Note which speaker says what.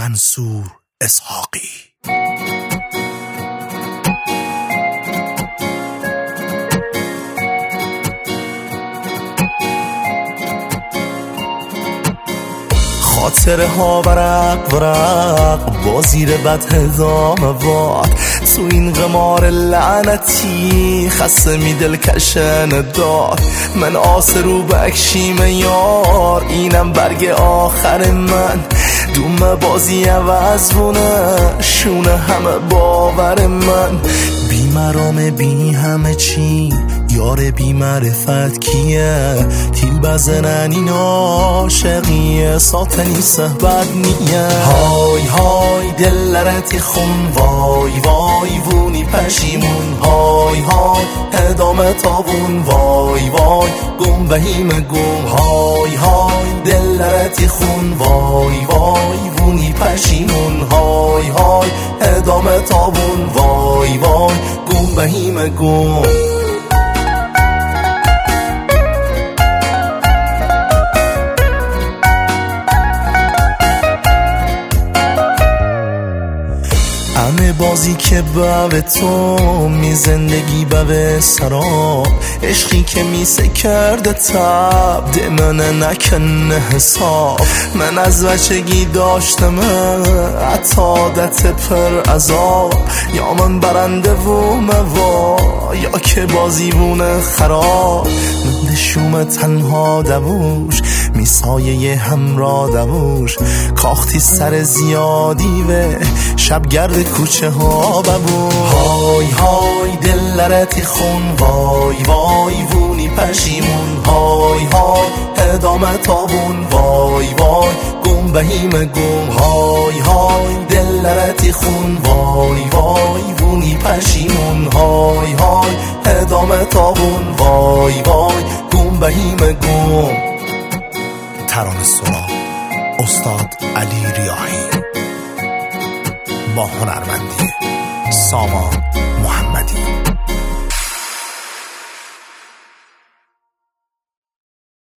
Speaker 1: منصور اسحاقی. خاطره ها ورق ورق با زیر بد هزام واد، تو این قمار لعنتی خسته می دل کشن داد. من آس رو بکشیم یار، اینم برگ آخر من. دوم بازی عوض بونه شونه همه باور من. بی مرام بی همه چی یار بی معرفت کیه؟ تیل بزنن این عاشقیه ساتنی صحبت نیه. های های دل لرتی خون وای وای وونی پشیمون. های های ادامه تابون وای وای گم بهیم گم. های های دل لرتی خون وای وای وونی پشیمون. های های ادامه تابون وای وای گم بهیم گم. همه بازی که به تو می زندگی به سراب، عشقی که می کرده تب ده من نکنه حساب. من از بچگی داشتم حتی عادت پر عذاب، یا من برنده و موا یا که بازیبون خراب. من دشوم تنها دوش می سایه همراه دوش، کاختی سر زیادی و شب گرد کوچه ها ببون. های های دل لرتی خون وای وای وونی پشیمون. های های ادامه تابون وای وای گم بهیم گم. های های دل لرتی خون وای وای وونی پشیمون. های های ادامه تابون وای وای گم بهیم گم. ترانه سرا استاد علی ریاحی با هنرمندی سامان محمدی.